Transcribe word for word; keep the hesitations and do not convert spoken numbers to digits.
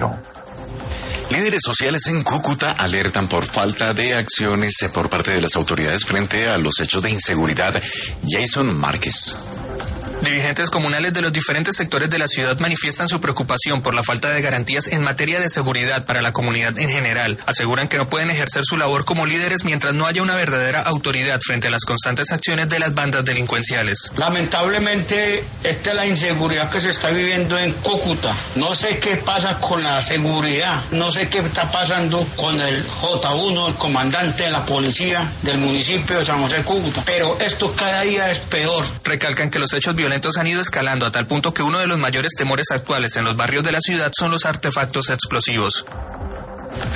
Líderes sociales en Cúcuta alertan por falta de acciones por parte de las autoridades frente a los hechos de inseguridad. Jason Márquez. Dirigentes comunales de los diferentes sectores de la ciudad manifiestan su preocupación por la falta de garantías en materia de seguridad para la comunidad en general. Aseguran que no pueden ejercer su labor como líderes mientras no haya una verdadera autoridad frente a las constantes acciones de las bandas delincuenciales. Lamentablemente, esta es la inseguridad que se está viviendo en Cúcuta. No sé qué pasa con la seguridad, no sé qué está pasando con el J uno, el comandante de la policía del municipio de San José Cúcuta, pero esto cada día es peor. Recalcan que los hechos violentos han ido escalando a tal punto que uno de los mayores temores actuales en los barrios de la ciudad son los artefactos explosivos.